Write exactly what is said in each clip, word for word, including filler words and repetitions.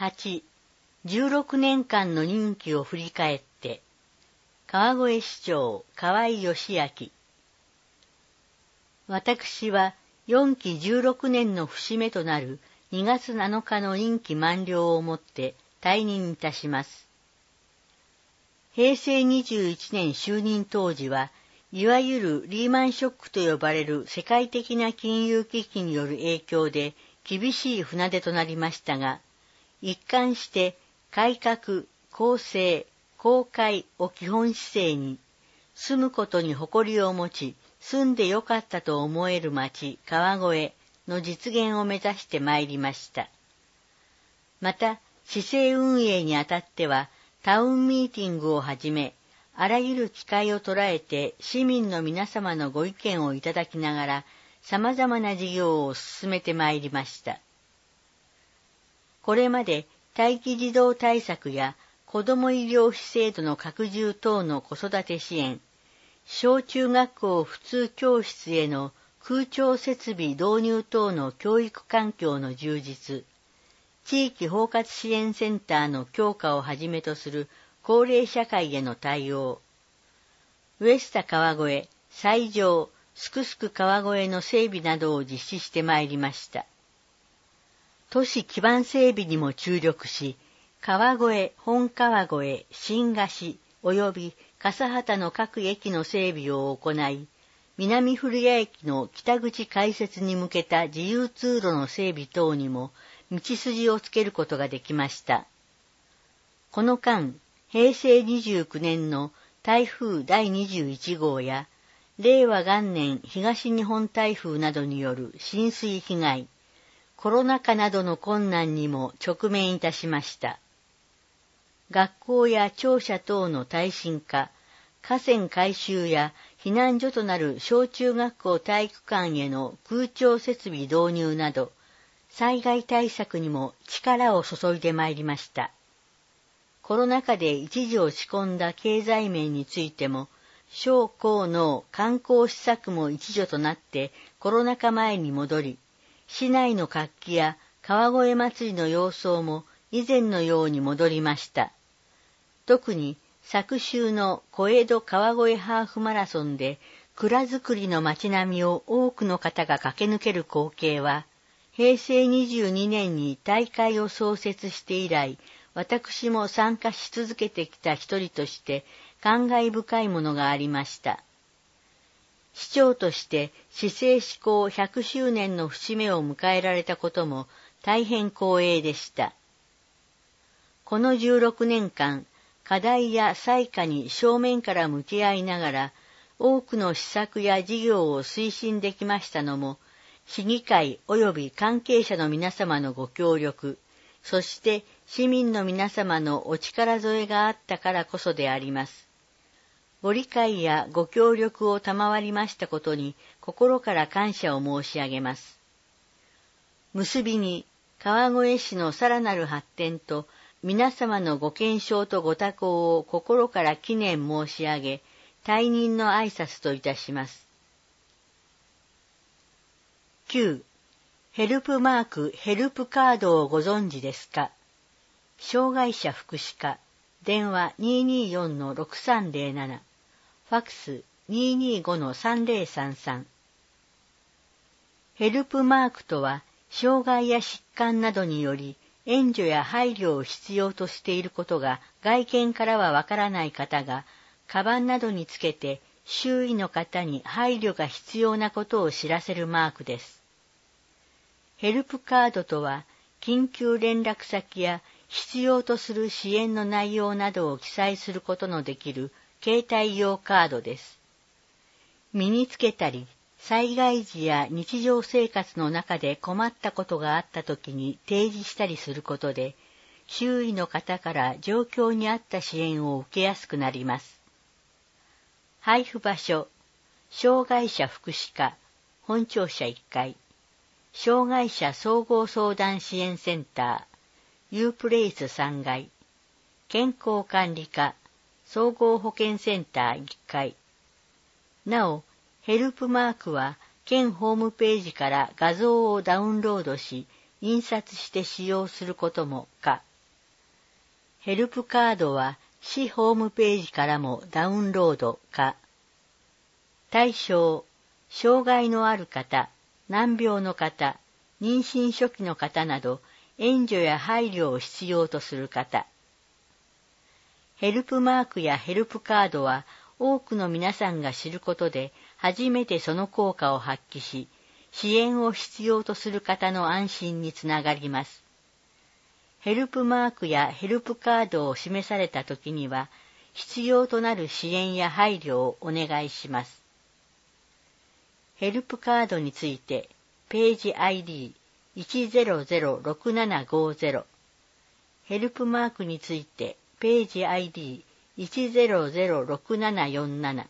はち、じゅうろくねんかんの任期を振り返って、川越市長河合義明。私はよんきじゅうろくねんの節目となるにがつなのかの任期満了をもって退任いたします。へいせいにじゅういちねん就任当時は、いわゆるリーマンショックと呼ばれる世界的な金融危機による影響で厳しい船出となりましたが、一貫して改革、公正、公開を基本姿勢に、住むことに誇りを持ち、住んでよかったと思える町、川越の実現を目指してまいりました。また、市政運営にあたっては、タウンミーティングをはじめ、あらゆる機会を捉えて市民の皆様のご意見をいただきながら、様々な事業を進めてまいりました。これまで待機児童対策や子ども医療費制度の拡充等の子育て支援、小中学校普通教室への空調設備導入等の教育環境の充実、地域包括支援センターの強化をはじめとする高齢社会への対応、ウエスタ川越、西条、すくすく川越の整備などを実施してまいりました。都市基盤整備にも注力し、川越、本川越、新河岸及び笠畑の各駅の整備を行い、南古谷駅の北口開設に向けた自由通路の整備等にも道筋をつけることができました。この間、へいせいにじゅうきゅうねんの台風だいにじゅういちごうや、れいわ元年東日本台風などによる浸水被害、コロナ禍などの困難にも直面いたしました。学校や庁舎等の耐震化、河川改修や避難所となる小中学校体育館への空調設備導入など、災害対策にも力を注いでまいりました。コロナ禍で一時落ち込んだ経済面についても、小高の観光施策も一助となってコロナ禍前に戻り、市内の活気や川越祭りの様相も以前のように戻りました。特に昨秋の小江戸川越ハーフマラソンで蔵造りの街並みを多くの方が駆け抜ける光景は、へいせいにじゅうにねんに大会を創設して以来、私も参加し続けてきた一人として感慨深いものがありました。市長として市政施行ひゃくしゅうねんの節目を迎えられたことも大変光栄でした。このじゅうろくねんかん、課題や災禍に正面から向き合いながら、多くの施策や事業を推進できましたのも、市議会及び関係者の皆様のご協力、そして市民の皆様のお力添えがあったからこそであります。ご理解やご協力を賜りましたことに心から感謝を申し上げます。結びに、川越市のさらなる発展と皆様のご健勝とご多幸を心から祈念申し上げ、退任の挨拶といたします。きゅう. ヘルプマークヘルプカードをご存知ですか？障害者福祉課、電話 にーにーよんのろくさんぜろなな、ファクス にーにーごのさんぜろさんさん。ヘルプマークとは、障害や疾患などにより援助や配慮を必要としていることが外見からはわからない方が、カバンなどにつけて周囲の方に配慮が必要なことを知らせるマークです。ヘルプカードとは、緊急連絡先や必要とする支援の内容などを記載することのできる携帯用カードです。身につけたり、災害時や日常生活の中で困ったことがあったときに提示したりすることで、周囲の方から状況に合った支援を受けやすくなります。配布場所、障害者福祉課、本庁舎いっかい、障害者総合相談支援センター、ユープレイスさんがい、健康管理課、総合保健センターいっかい。なお、ヘルプマークは、県ホームページから画像をダウンロードし、印刷して使用することも可。 ヘルプカードは市ホームページからもダウンロード可。対象、障害のある方、難病の方、妊娠初期の方など、援助や配慮を必要とする方。ヘルプマークやヘルプカードは多くの皆さんが知ることで初めてその効果を発揮し、支援を必要とする方の安心につながります。ヘルプマークやヘルプカードを示されたときには、必要となる支援や配慮をお願いします。ヘルプカードについて、ページ アイディーいちゼロゼロろくななごゼロ、ヘルプマークについて、ページ アイディーいちゼロゼロろくななよんなな。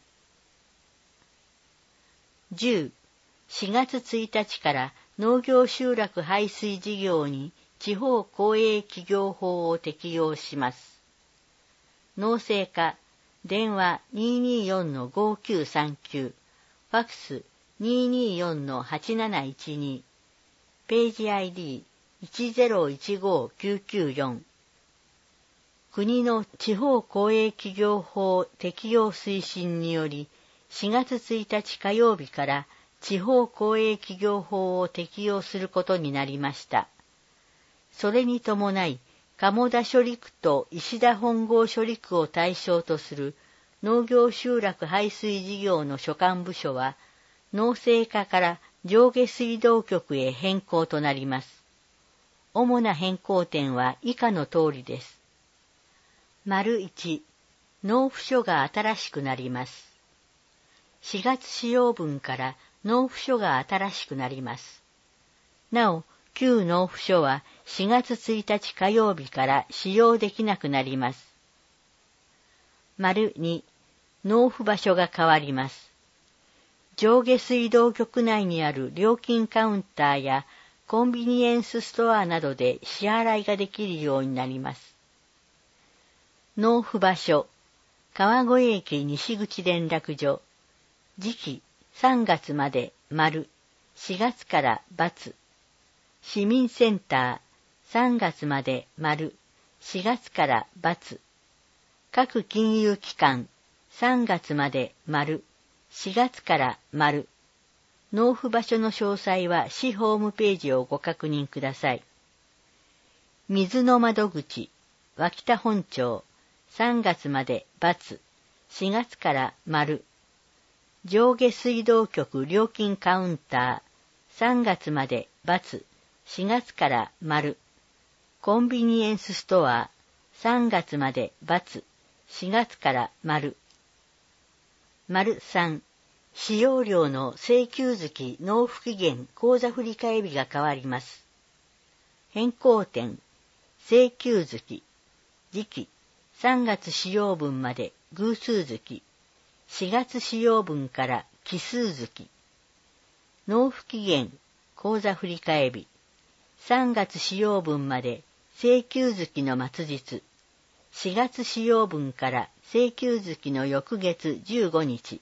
じゅう、しがつついたちから農業集落排水事業に地方公営企業法を適用します。農政課、電話 にーにーよんのごきゅうさんきゅう、ファックス にーにーよんのはちなないちに、ページ アイディーいちゼロいちごきゅうきゅうよん。国の地方公営企業法適用推進により、しがつついたち火曜日から地方公営企業法を適用することになりました。それに伴い、鴨田処理区と石田本郷処理区を対象とする農業集落排水事業の所管部署は、農政課から上下水道局へ変更となります。主な変更点は以下の通りです。丸いち、納付書が新しくなります。しがつ使用分から納付書が新しくなります。なお、旧納付書はしがつついたち火曜日から使用できなくなります。丸に、納付場所が変わります。上下水道局内にある料金カウンターやコンビニエンスストアなどで支払いができるようになります。納付場所、川越駅西口連絡所、時期さんがつまで丸、しがつから×、市民センターさんがつまで丸、しがつから×、各金融機関さんがつまで丸、しがつから丸。納付場所の詳細は市ホームページをご確認ください。水の窓口、脇田本町、さんがつまで×、しがつから丸。上下水道局料金カウンター、さんがつまで×、しがつから丸。コンビニエンスストア、さんがつまで×、しがつから丸。丸さん、使用料の請求月納付期限口座振替日が変わります。変更点、請求月、時期、さんがつ使用分まで偶数月、しがつ使用分から奇数月、納付期限口座振替日、さんがつ使用分まで請求月の末日、しがつ使用分から請求月の翌月じゅうごにち。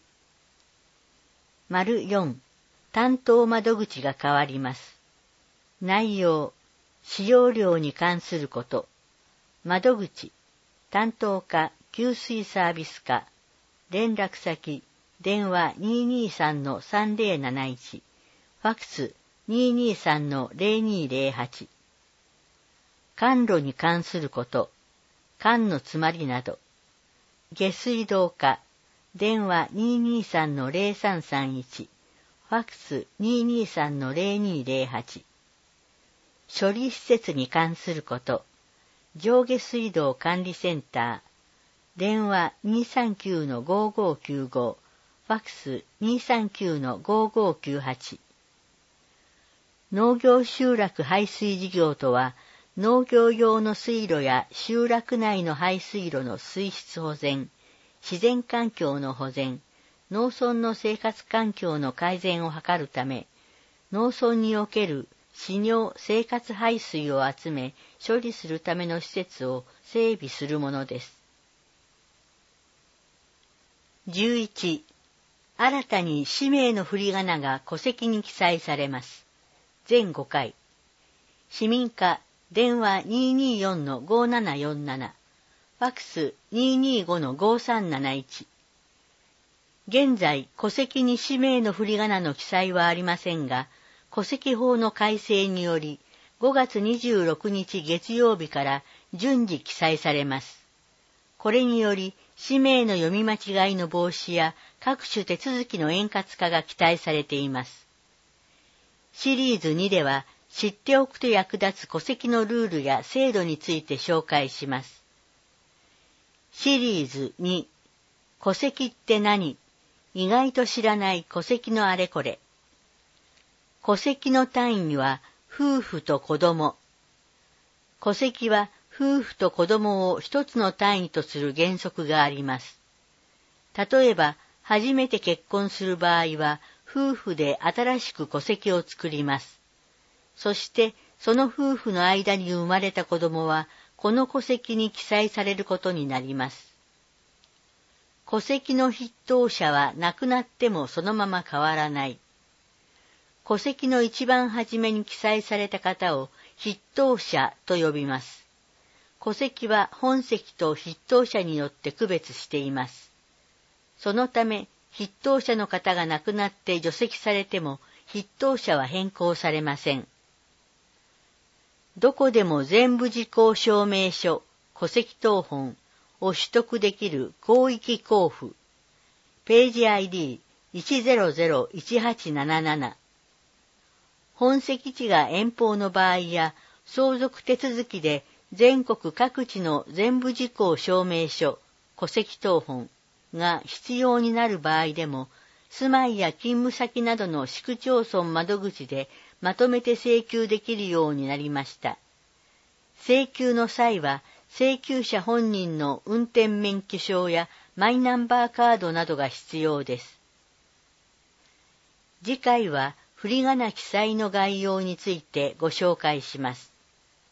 丸よん、担当窓口が変わります。内容、使用料に関すること、窓口、担当課給水サービス課、連絡先、電話 にーにーさんのさんぜろなないち、ファックス にーにーさんのぜろにーぜろはち。管路に関すること、管の詰まりなど、下水道課、電話 にーにーさんのぜろさんさんいち、ファックス にーにーさんのぜろにーぜろはち。処理施設に関すること、上下水道管理センター、電話 にーさんきゅうのごーごーきゅうご、ファックス にーさんきゅうのごーごーきゅうはち。農業集落排水事業とは、農業用の水路や集落内の排水路の水質保全、自然環境の保全、農村の生活環境の改善を図るため、農村における飼料生活排水を集め処理するための施設を整備するものです。じゅういち、新たに氏名の振り仮名が戸籍に記載されます。全ごかい。市民課電話 にーにーよんのごーななよんなな、 ファックス にーにーごのごさんなないち。現在、戸籍に氏名の振り仮名の記載はありませんが、戸籍法の改正により、ごがつにじゅうろくにち月曜日から順次記載されます。これにより、氏名の読み間違いの防止や各種手続きの円滑化が期待されています。シリーズにでは、知っておくと役立つ戸籍のルールや制度について紹介します。シリーズに、戸籍って何？意外と知らない戸籍のあれこれ。戸籍の単位は夫婦と子供。戸籍は夫婦と子供を一つの単位とする原則があります。例えば、初めて結婚する場合は、夫婦で新しく戸籍を作ります。そして、その夫婦の間に生まれた子供は、この戸籍に記載されることになります。戸籍の筆頭者は亡くなってもそのまま変わらない。戸籍の一番初めに記載された方を筆頭者と呼びます。戸籍は本籍と筆頭者によって区別しています。そのため、筆頭者の方が亡くなって除籍されても、筆頭者は変更されません。どこでも全部時効証明書、戸籍謄本を取得できる広域交付。ページ アイディーいちゼロゼロいちはちなななな。本籍地が遠方の場合や相続手続きで全国各地の全部時効証明書、戸籍謄本が必要になる場合でも、住まいや勤務先などの市区町村窓口でまとめて請求できるようになりました。請求の際は、請求者本人の運転免許証やマイナンバーカードなどが必要です。次回は、振り仮名記載の概要についてご紹介します。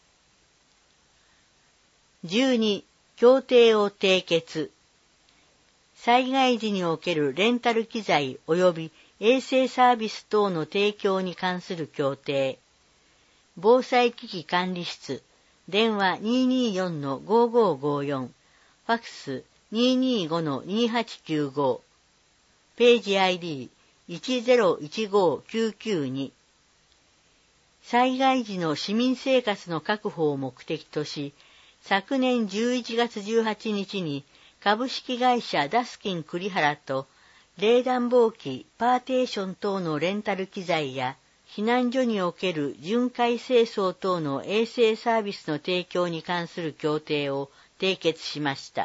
じゅうに、協定を締結。災害時におけるレンタル機材及び衛生サービス等の提供に関する協定。防災機器管理室、電話 にーにーよんのごーごーごーよん、ファックス にーにーごのにーはちきゅうご、ページ アイディーいちゼロいちごきゅうきゅうに。災害時の市民生活の確保を目的とし、昨年じゅういちがつじゅうはちにちに株式会社ダスキン栗原と冷暖房機、パーテーション等のレンタル機材や避難所における巡回清掃等の衛生サービスの提供に関する協定を締結しました。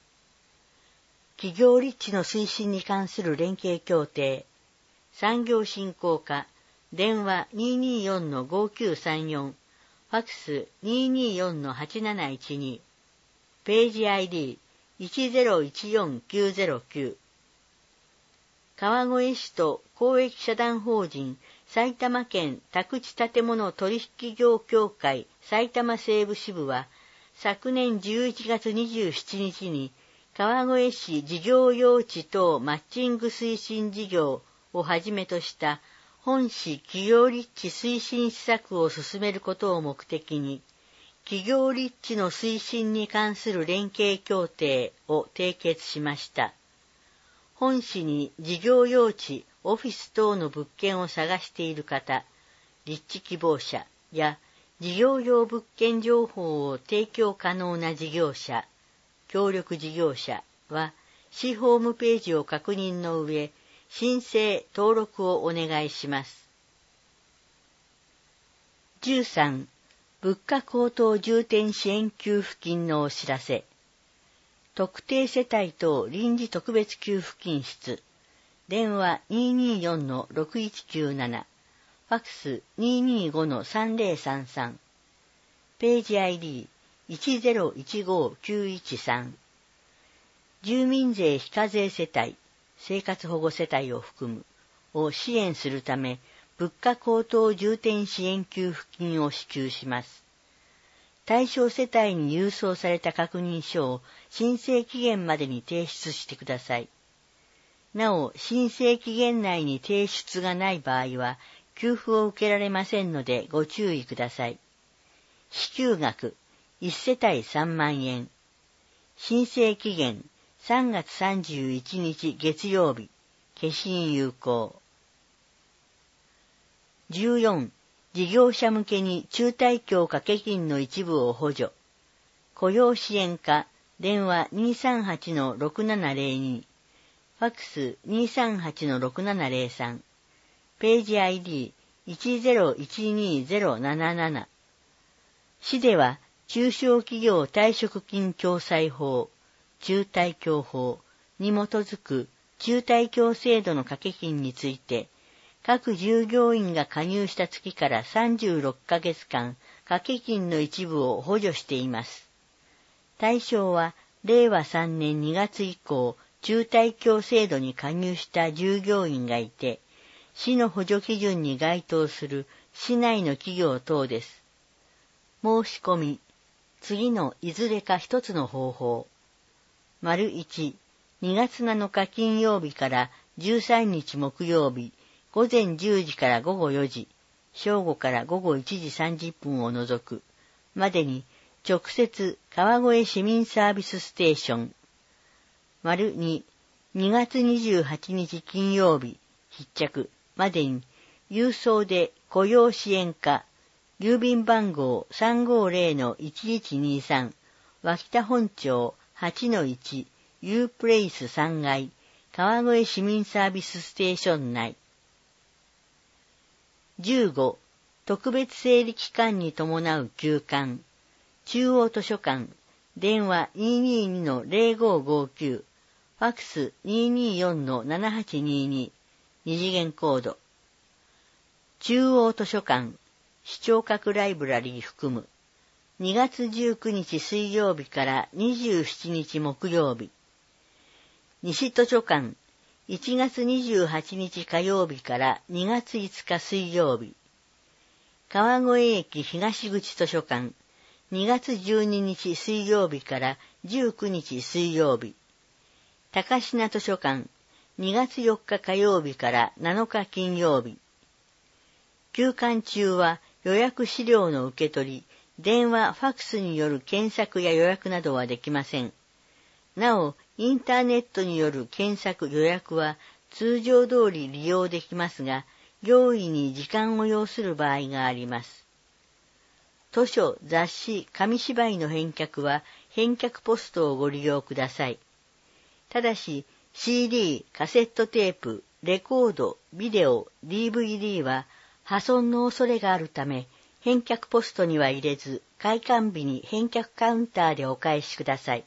企業立地の推進に関する連携協定。産業振興課、電話 にーにーよんのごーきゅうさんよん、ファックス にーにーよんのはちなないちに、ページ アイディーいちゼロいちよんきゅうゼロきゅう。川越市と公益社団法人埼玉県宅地建物取引業協会埼玉西部支部は、昨年じゅういちがつにじゅうしちにちに川越市事業用地等マッチング推進事業をはじめとした本市企業立地推進施策を進めることを目的に、企業立地の推進に関する連携協定を締結しました。本市に事業用地、オフィス等の物件を探している方、立地希望者や事業用物件情報を提供可能な事業者、協力事業者は、市ホームページを確認の上、申請・登録をお願いします。じゅうさん、物価高騰重点支援給付金のお知らせ。特定世帯等臨時特別給付金室。電話 にーにーよんのろくいちきゅうなな、ファックス にーにーごのさんぜろさんさん、ページ アイディーいちゼロいちごきゅういちさん。住民税非課税世帯、生活保護世帯を含むを支援するため、物価高騰重点支援給付金を支給します。対象世帯に郵送された確認書を申請期限までに提出してください。なお、申請期限内に提出がない場合は、給付を受けられませんのでご注意ください。支給額、いち世帯さんまんえん。 申請期限さんがつさんじゅういちにち月曜日、消印有効。じゅうよん、事業者向けに中退協掛け金の一部を補助。雇用支援課、電話 にーさんはちのろくななぜろに、ファックス にーさんはちのろくななぜろさん、ページ アイディーいちゼロいちにゼロなななな。市では中小企業退職金共済法、中退協法に基づく中退協制度の掛け金について、各従業員が加入した月からさんじゅうろっかげつかん、掛け金の一部を補助しています。対象は、れいわさんねんにがつ以降、中退協制度に加入した従業員がいて、市の補助基準に該当する市内の企業等です。申し込み、次のいずれか一つの方法。丸いち、にがつなのか金曜日からじゅうさんにち木曜日、午前じゅうじから午後よじ、正午から午後いちじさんじゅっぷんを除く、までに直接川越市民サービスステーション。丸に、にがつにじゅうはちにち金曜日、必着までに郵送で雇用支援課、郵便番号 さんごぜろのいちいちにさん、脇田本町 はちのいち、U プレイスさんがい、川越市民サービスステーション内。じゅうご、特別整理期間に伴う休館。中央図書館、電話 にーにーにのぜろごごきゅう、ファックス にーにーよんのななはちにーに、二次元コード。中央図書館、視聴覚ライブラリー含む、にがつじゅうくにち水曜日からにじゅうしちにち木曜日。西図書館、いちがつにじゅうはちにち火曜日からにがついつか水曜日。川越駅東口図書館、にがつじゅうににち水曜日からじゅうくにち水曜日。高階図書館、にがつよっか火曜日からなのか金曜日。休館中は予約資料の受け取り、電話、ファックスによる検索や予約などはできません。なお、インターネットによる検索予約は通常通り利用できますが、行為に時間を要する場合があります。図書、雑誌、紙芝居の返却は返却ポストをご利用ください。ただし、シーディー、カセットテープ、レコード、ビデオ、ディーブイディー は破損の恐れがあるため、返却ポストには入れず、開館日に返却カウンターでお返しください。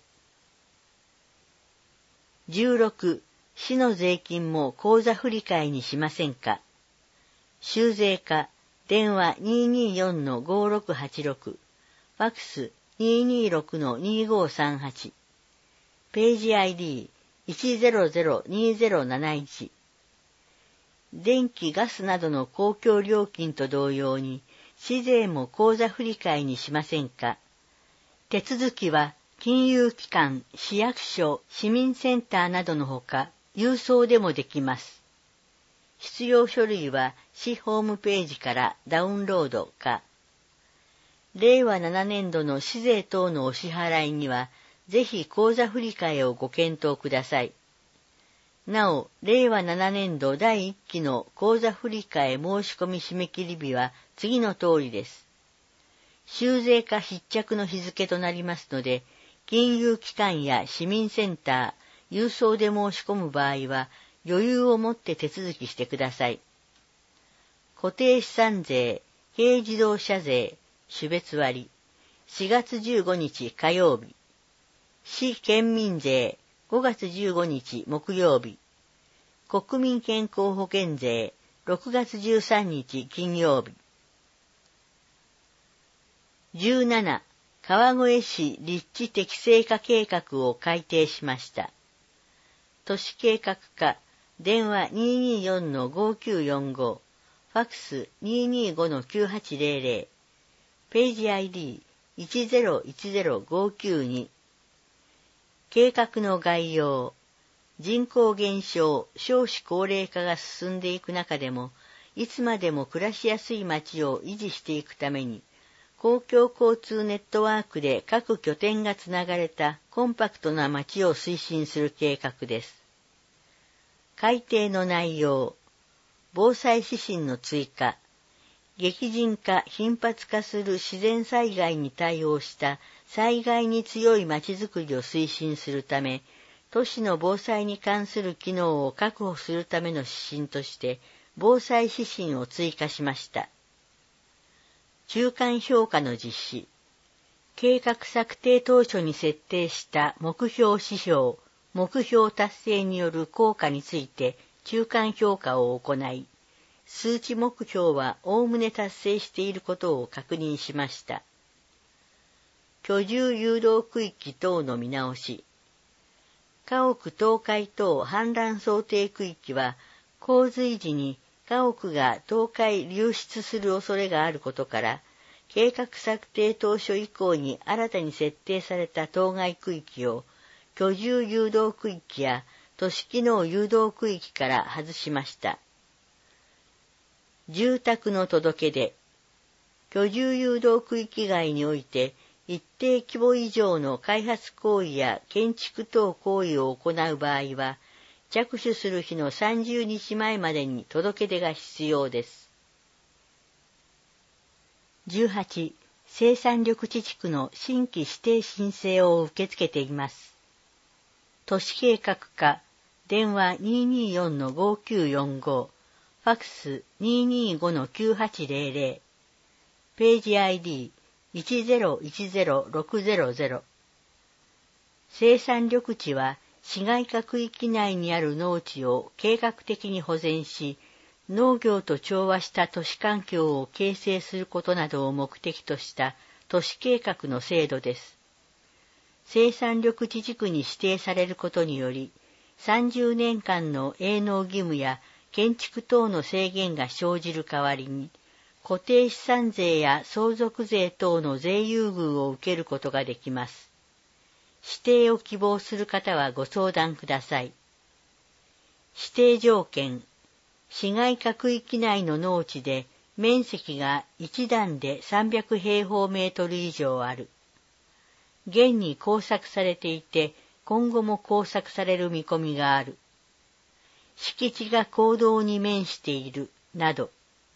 じゅうろく、市の税金も口座振替にしませんか。収税課、電話 にーにーよんのごろくはちろく、ファックス にーにーろくのにごさんはち、ページ アイディーいちゼロゼロにゼロなないち。電気・ガスなどの公共料金と同様に、市税も口座振替にしませんか。手続きは、金融機関、市役所、市民センターなどのほか、郵送でもできます。必要書類は市ホームページからダウンロードか。れいわななねんどの市税等のお支払いには、ぜひ口座振替をご検討ください。なお、れいわななねんどだいいっきの口座振替申し込み締め切り日は次の通りです。収税課必着の日付となりますので、金融機関や市民センター、郵送で申し込む場合は、余裕を持って手続きしてください。固定資産税、軽自動車税、種別割、しがつじゅうごにち火曜日。市県民税、ごがつじゅうごにち木曜日。国民健康保険税、ろくがつじゅうさんにち金曜日。じゅうなな、川越市立地適正化計画を改定しました。都市計画課、電話 にーにーよんのごきゅうよんご、ファックス にーにーごのきゅうはちぜろぜろ、ページ アイディーいちゼロいちゼロごきゅうに。計画の概要。人口減少、少子高齢化が進んでいく中でも、いつまでも暮らしやすい街を維持していくために、 公共交通ネットワークで各拠点がつながれたコンパクトな街を推進する計画です。改定の内容、防災指針の追加、激甚化・頻発化する自然災害に対応した災害に強い街づくりを推進するため、都市の防災に関する機能を確保するための指針として、防災指針を追加しました。中間評価の実施。計画策定当初に設定した目標指標、目標達成による効果について中間評価を行い、数値目標はおおむね達成していることを確認しました。居住誘導区域等の見直し。家屋倒壊等氾濫想定区域は、洪水時に家屋が倒壊流出する恐れがあることから、計画策定当初以降に新たに設定された当該区域を、居住誘導区域や都市機能誘導区域から外しました。住宅の届け出。居住誘導区域外において、一定規模以上の開発行為や建築等行為を行う場合は、着手する日のさんじゅうにちまえまでに届け出が必要です。じゅうはち. 生産緑地地区の新規指定申請を受け付けています。都市計画課、電話 にーにーよんのごきゅうよんご、ファックス にーにーごのきゅうはちぜろぜろ、ページ アイディーいちゼロいちゼロろくゼロゼロ。生産緑地は市街化区域内にある農地を計画的に保全し、農業と調和した都市環境を形成することなどを目的とした都市計画の制度です。生産緑地地区に指定されることにより、さんじゅうねんかんの営農義務や建築等の制限が生じる代わりに、固定資産税や相続税等の税優遇を受けることができます。指定を希望する方はご相談ください。指定条件。市街化区域内の農地で面積が一段でさんびゃくへいほうメートル以上ある。現に耕作されていて、今後も耕作される見込みがある。敷地が公道に面している、など。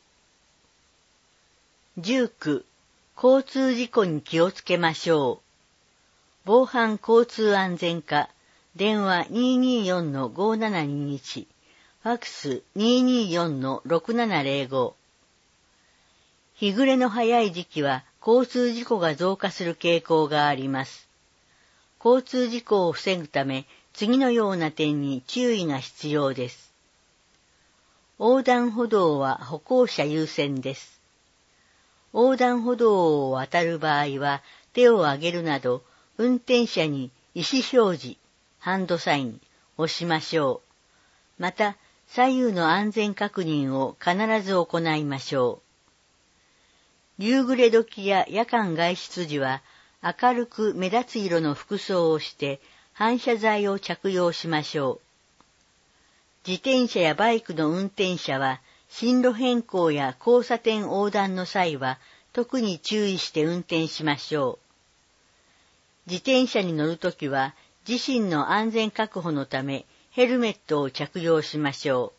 じゅうきゅう. 交通事故に気をつけましょう。防犯交通安全課、電話 にーにーよんのごななにいち、ファックス にーにーよんのろくななぜろご。日暮れの早い時期は交通事故が増加する傾向があります。交通事故を防ぐため、次のような点に注意が必要です。横断歩道は歩行者優先です。横断歩道を渡る場合は手を挙げるなど、運転者に意思表示、ハンドサイン、押しましょう。また、左右の安全確認を必ず行いましょう。夕暮れ時や夜間外出時は、明るく目立つ色の服装をして反射材を着用しましょう。自転車やバイクの運転者は、進路変更や交差点横断の際は特に注意して運転しましょう。自転車に乗るときは自身の安全確保のためヘルメットを着用しましょ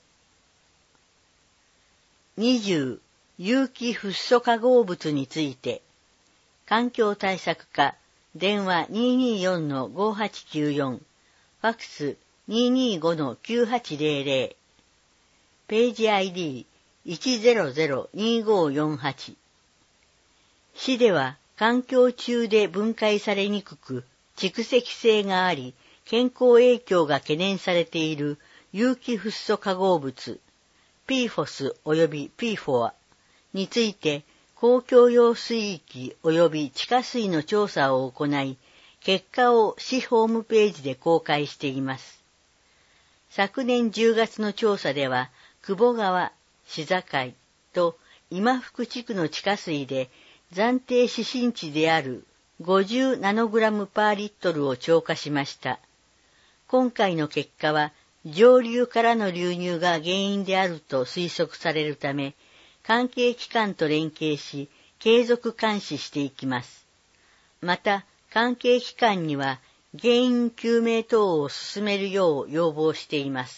う。にじゅう. 有機フッ素化合物について。環境対策課、電話 にーにーよんのごはちきゅうよん、ファックス にーにーごのきゅうはちぜろぜろ。ページ アイディーいちゼロゼロにごよんはち。市では環境中で分解されにくく蓄積性があり健康影響が懸念されている有機フッ素化合物 ピーフォス 及び ピーフォア について公共用水域及び地下水の調査を行い結果を市ホームページで公開しています。昨年じゅうがつの調査では久保川、市境と今福地区の地下水で暫定指針値であるごじゅうナノグラムパーリットルを超過しました。今回の結果は上流からの流入が原因であると推測されるため、関係機関と連携し、 継続監視していきます。また、関係機関には原因究明等を進めるよう要望しています。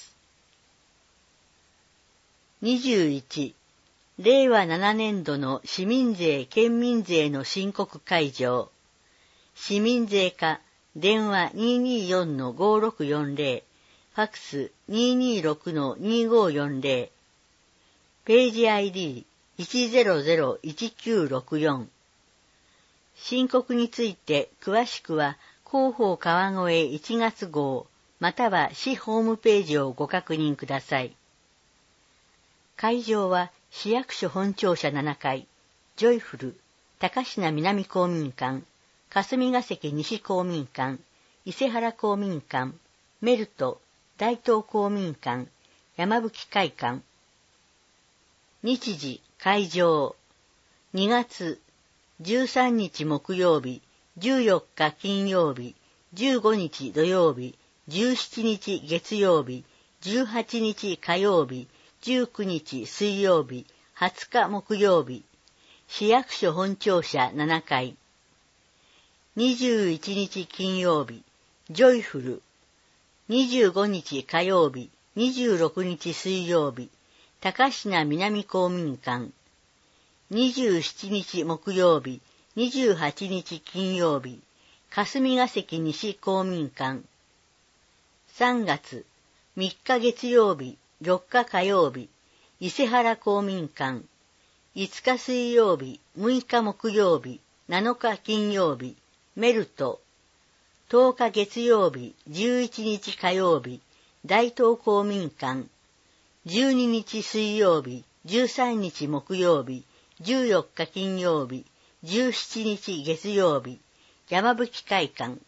にじゅういち、れいわななねんどの市民税・県民税の申告開示。市民税課、電話 にーにーよんのごろくよんぜろ、ファックス にーにーろくのにーごーよんぜろ、ページ アイディーいちゼロゼロいちきゅうろくよん。申告について詳しくは広報川越いちがつ号または市ホームページをご確認ください。会場は市役所本庁舎ななかい、ジョイフル、高階南公民館、霞ヶ関西公民館、伊勢原公民館、メルト、大東公民館、山吹会館。日時、会場。にがつじゅうさんにち木曜日、じゅうよっか金曜日、じゅうごにち土曜日、じゅうしちにち月曜日、じゅうはちにち火曜日、じゅうくにち水曜日、はつか木曜日、市役所本庁舎ななかい。にじゅういちにち金曜日、ジョイフル。にじゅうごにち火曜日、にじゅうろくにち水曜日、高階南公民館。にじゅうしちにち木曜日、にじゅうはちにち金曜日、霞ヶ関西公民館。さんがつみっか月曜日、よっか火曜日、伊勢原公民館。いつか水曜日、むいか木曜日、なのか金曜日、メルト。とおか月曜日、じゅういちにち火曜日、大東公民館。じゅうににち水曜日、じゅうさんにち木曜日、じゅうよっか金曜日、じゅうしちにち月曜日、山吹会館。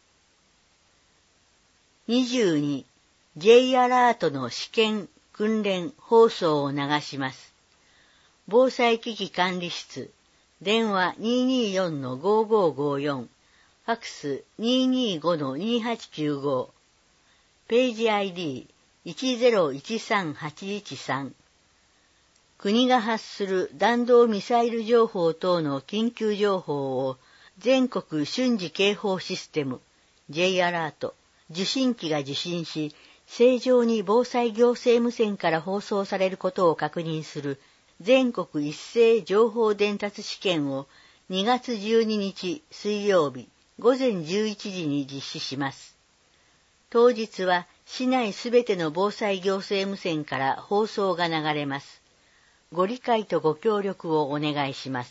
にじゅうに、J アラートの試験、訓練、放送を流します。防災危機管理室、電話 にーにーよんのごごーごーよん、ファックス にーにーごのにーはちきゅうご、ページ アイディーいちゼロいちさんはちいちさん。国が発する弾道ミサイル情報等の緊急情報を全国瞬時警報システム J アラート受信機が受信し、正常に防災行政無線から放送されることを確認する全国一斉情報伝達試験をにがつじゅうににち水曜日ごぜんじゅういちじに実施します。当日は市内すべての防災行政無線から放送が流れます。ご理解とご協力をお願いします。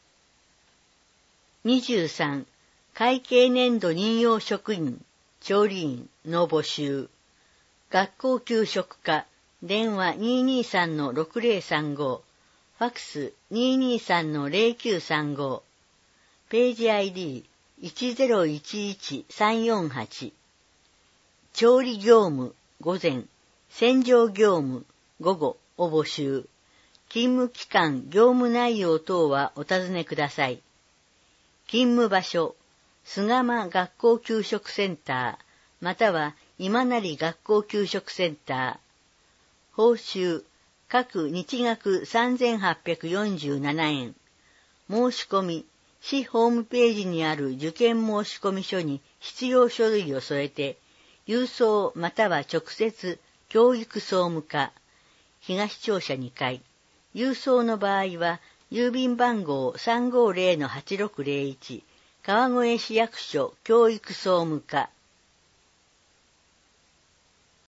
にじゅうさん、会計年度任用職員、調理員の募集。学校給食課、電話 にーにーさんのろくぜろさんご、ファックス にーにーさんのぜろきゅうさんご、ページ アイディーいちゼロいちいちさんよんはち。調理業務、午前、洗浄業務、午後を募集。勤務期間、業務内容等はお尋ねください。勤務場所、菅間学校給食センター、または今成学校給食センター。報酬、各日額さんぜんはっぴゃくよんじゅうななえん。申し込み、市ホームページにある受験申込書に必要書類を添えて、郵送または直接、教育総務課、東庁舎にかい。郵送の場合は、郵便番号 さんごーぜろのはちろくぜろいち、川越市役所教育総務課、